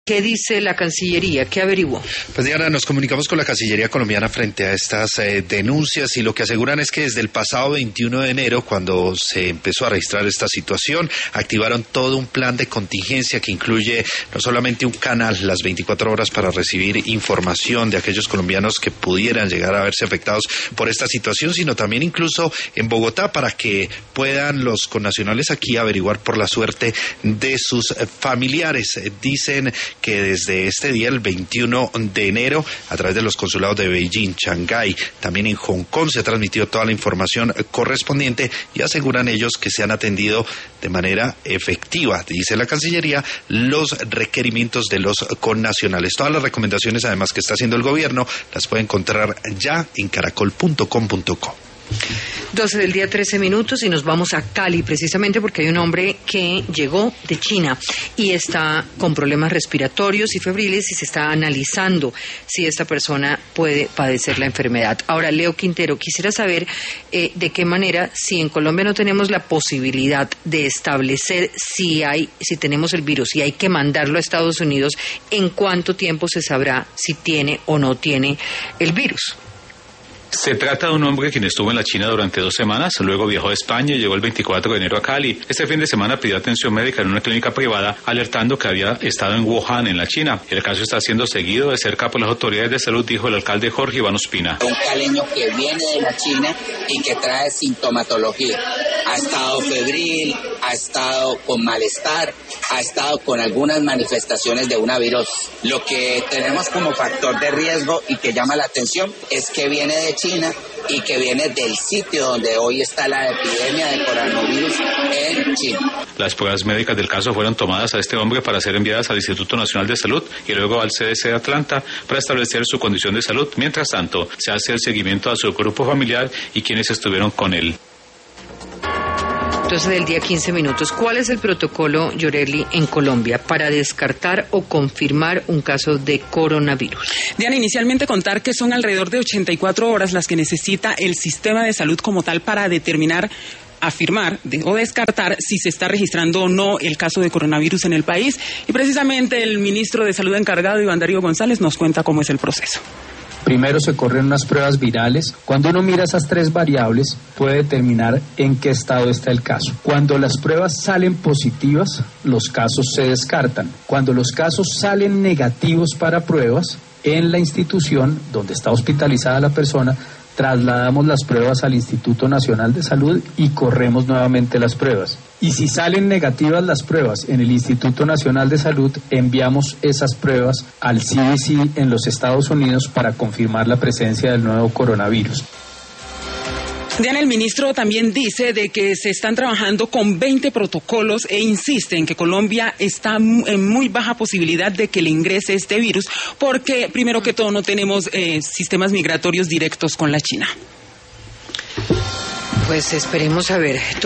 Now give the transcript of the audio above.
¿Qué dice la Cancillería? ¿Qué averiguó? Pues Diana, nos comunicamos con la Cancillería colombiana frente a estas denuncias y lo que aseguran es que desde el pasado 21 de enero, cuando se empezó a registrar esta situación, activaron todo un plan de contingencia que incluye no solamente un canal las 24 horas para recibir información de aquellos colombianos que pudieran llegar a verse afectados por esta situación, sino también incluso en Bogotá para que puedan los connacionales aquí averiguar por la suerte de sus familiares. Dicen que desde este día, el 21 de enero, a través de los consulados de Beijing, Shanghái, también en Hong Kong, se ha transmitido toda la información correspondiente y aseguran ellos que se han atendido de manera efectiva, dice la Cancillería, los requerimientos de los connacionales. Todas las recomendaciones, además, que está haciendo el gobierno, las puede encontrar ya en caracol.com.co. 12 del día, 13 minutos, y nos vamos a Cali, precisamente porque hay un hombre que llegó de China y está con problemas respiratorios y febriles y se está analizando si esta persona puede padecer la enfermedad. Ahora, Leo Quintero, quisiera saber de qué manera, si en Colombia no tenemos la posibilidad de establecer si tenemos el virus y hay que mandarlo a Estados Unidos, ¿en cuánto tiempo se sabrá si tiene o no tiene el virus? Se trata de un hombre quien estuvo en la China durante 2 semanas, luego viajó a España y llegó el 24 de enero a Cali. Este fin de semana pidió atención médica en una clínica privada, alertando que había estado en Wuhan, en la China. El caso está siendo seguido de cerca por las autoridades de salud, dijo el alcalde Jorge Iván Ospina. Un caleño que viene de la China y que trae sintomatología. Ha estado febril, ha estado con malestar, ha estado con algunas manifestaciones de una virosis. Lo que tenemos como factor de riesgo y que llama la atención es que viene de China y que viene del sitio donde hoy está la epidemia de coronavirus en China. Las pruebas médicas del caso fueron tomadas a este hombre para ser enviadas al Instituto Nacional de Salud y luego al CDC de Atlanta para establecer su condición de salud. Mientras tanto, se hace el seguimiento a su grupo familiar y quienes estuvieron con él. Entonces, del día, 15 minutos. ¿Cuál es el protocolo, Yoreli, en Colombia para descartar o confirmar un caso de coronavirus? Diana, inicialmente contar que son alrededor de 84 horas las que necesita el sistema de salud como tal para determinar, afirmar o descartar si se está registrando o no el caso de coronavirus en el país. Y precisamente el ministro de Salud encargado, Iván Darío González, nos cuenta cómo es el proceso. Primero se corren unas pruebas virales. Cuando uno mira esas 3 variables, puede determinar en qué estado está el caso. Cuando las pruebas salen positivas, los casos se descartan. Cuando los casos salen negativos para pruebas, en la institución donde está hospitalizada la persona, trasladamos las pruebas al Instituto Nacional de Salud y corremos nuevamente las pruebas. Y si salen negativas las pruebas en el Instituto Nacional de Salud, enviamos esas pruebas al CDC en los Estados Unidos para confirmar la presencia del nuevo coronavirus. Diana, el ministro también dice de que se están trabajando con 20 protocolos e insiste en que Colombia está en muy baja posibilidad de que le ingrese este virus porque, primero que todo, no tenemos sistemas migratorios directos con la China. Pues esperemos a ver.